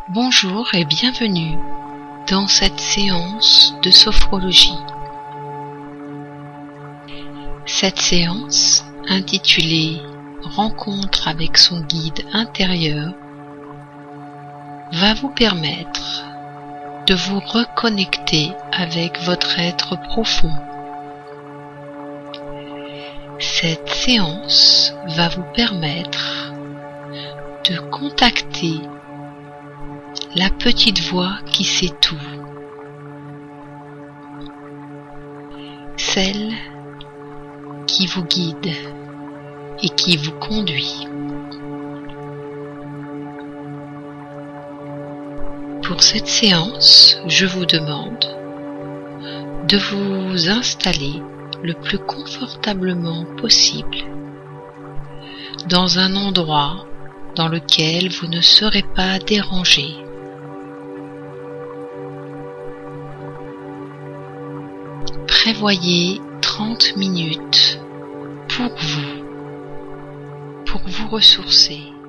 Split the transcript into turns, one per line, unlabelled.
Bonjour et bienvenue dans cette séance de sophrologie. Cette séance, intitulée Rencontre avec son guide intérieur, va vous permettre de vous reconnecter avec votre être profond. Cette séance va vous permettre de contacter la petite voix qui sait tout, celle qui vous guide et qui vous conduit. Pour cette séance, je vous demande de vous installer le plus confortablement possible dans un endroit dans lequel vous ne serez pas dérangé. Prévoyez 30 minutes pour vous ressourcer.